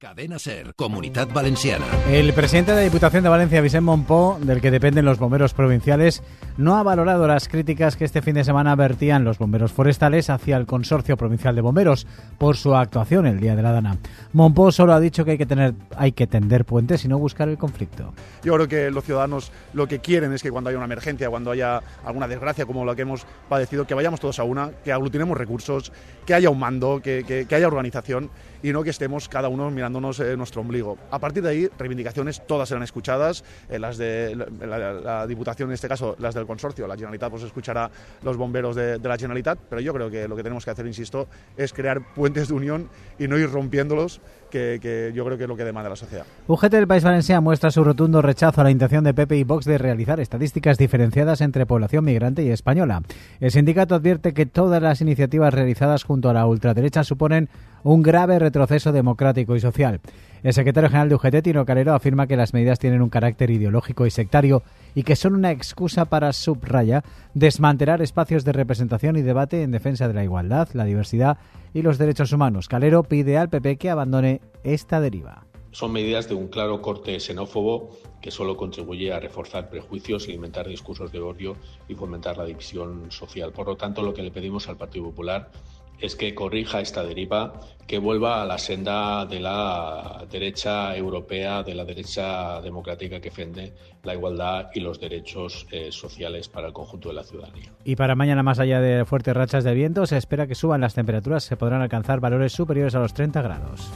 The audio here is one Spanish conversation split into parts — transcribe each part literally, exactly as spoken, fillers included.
Cadena Ser, Comunitat Valenciana. El presidente de la Diputación de Valencia, Vicent Mompó, del que dependen los bomberos provinciales, no ha valorado las críticas que este fin de semana vertían los bomberos forestales hacia el Consorcio Provincial de Bomberos por su actuación el día de la Dana. Mompó solo ha dicho que hay que tener, hay que tender puentes y no buscar el conflicto. Yo creo que los ciudadanos lo que quieren es que cuando haya una emergencia, cuando haya alguna desgracia como la que hemos padecido, que vayamos todos a una, que aglutinemos recursos, que haya un mando, que, que, que haya organización y no que estemos cada uno mirándonos eh, nuestro ombligo. A partir de ahí, reivindicaciones todas serán escuchadas, eh, las de la, la, la Diputación, en este caso las del Consorcio, la Generalitat pues escuchará los bomberos de, de la Generalitat, pero yo creo que lo que tenemos que hacer, insisto, es crear puentes de unión y no ir rompiéndolos, que, que yo creo que es lo que demanda la sociedad. U G T del País Valencià muestra su rotundo rechazo a la intención de P P y Vox de realizar estadísticas diferenciadas entre población migrante y española. El sindicato advierte que todas las iniciativas realizadas junto a la ultraderecha suponen un grave retroceso democrático y social. El secretario general de U G T, Tino Calero, afirma que las medidas tienen un carácter ideológico y sectario y que son una excusa para, subraya, desmantelar espacios de representación y debate en defensa de la igualdad, la diversidad y los derechos humanos. Calero pide al P P que abandone esta deriva. Son medidas de un claro corte xenófobo que solo contribuye a reforzar prejuicios, alimentar discursos de odio y fomentar la división social. Por lo tanto, lo que le pedimos al Partido Popular es que corrija esta deriva, que vuelva a la senda de la derecha europea, de la derecha democrática que defiende la igualdad y los derechos eh, sociales para el conjunto de la ciudadanía. Y para mañana, más allá de fuertes rachas de viento, se espera que suban las temperaturas, se podrán alcanzar valores superiores a los treinta grados.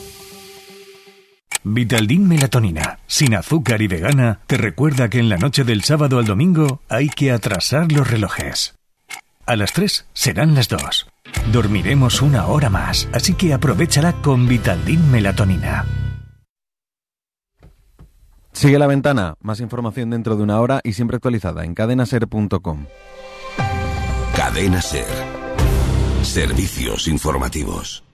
Vitaldin Melatonina, sin azúcar y vegana, te recuerda que en la noche del sábado al domingo hay que atrasar los relojes. A las tres serán las dos. Dormiremos una hora más, así que aprovéchala con Vitaldin Melatonina. Sigue La Ventana, más información dentro de una hora y siempre actualizada en cadena ser punto com. Cadena Ser. Servicios informativos.